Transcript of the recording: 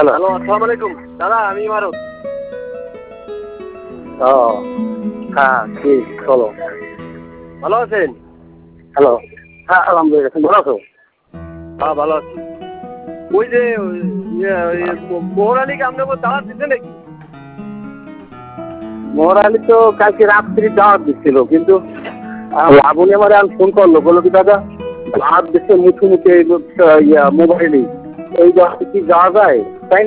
Hello, আসসালামু আলাইকুম দাদা, আমি ইমারত। ও হ্যাঁ, কি বলো। ভালো আছেন? হ্যালো, হ্যাঁ আলহামদুলিল্লাহ, তুমি ভালো আছো? হ্যাঁ ভালো আছি। ওই যে মোহর আলীকে আপনাকে দাওয়াত দিচ্ছে নাকি? মোহর আলী তো কালকে রাত্রি দাওয়াত দিচ্ছিল, কিন্তু লাবণী আমার ফোন করলো, বললো কি দাদা দাওয়াত দিচ্ছে মুখে মুখে মোবাইলে, এই দাওয়াতে কি যাওয়া যায়?